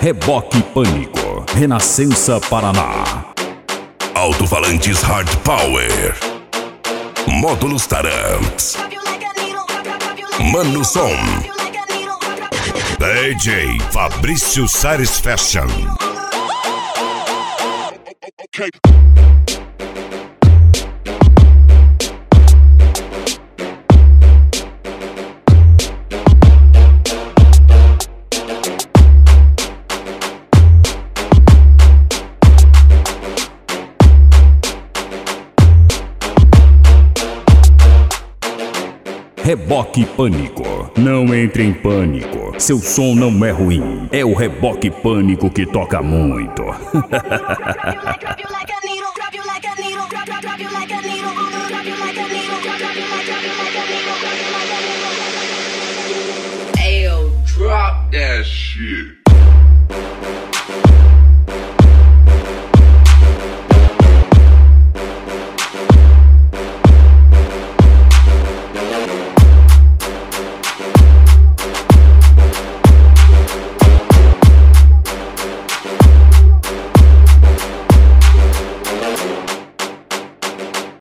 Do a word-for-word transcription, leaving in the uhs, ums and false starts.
Reboque Pânico, Renascença, Paraná. Alto-falantes Hard Power. Módulos Taramps. Mano Som. D J Fabrício Sares Fashion. Reboque Pânico, não entre em pânico, seu som não é ruim, é o Reboque Pânico que toca muito. Ayo, drop that shit.